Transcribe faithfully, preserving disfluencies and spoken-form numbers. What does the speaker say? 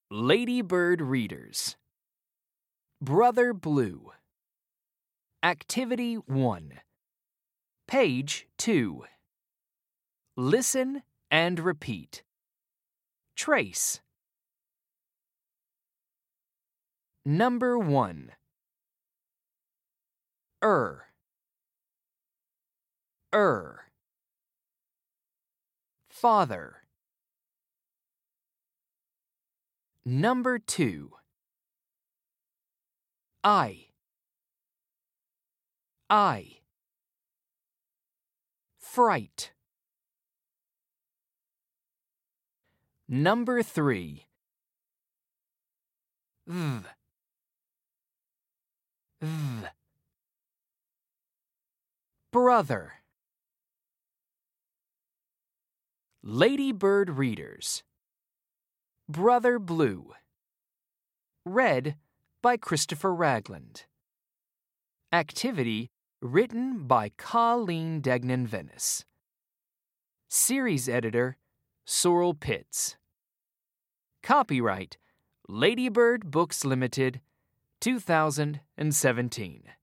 Ladybird Readers. Brother Blue. Activity one. Page two. Listen and repeat. Trace. Number one. Er. Er. Father. Number two. I. I. Fright. Number three. V. V. Brother. Ladybird Readers. Brother Blue. Read by Christopher Ragland. Activity written by Colleen Degnan-Venice. Series editor Sorrel Pitts. Copyright Ladybird Books Limited, two thousand seventeen.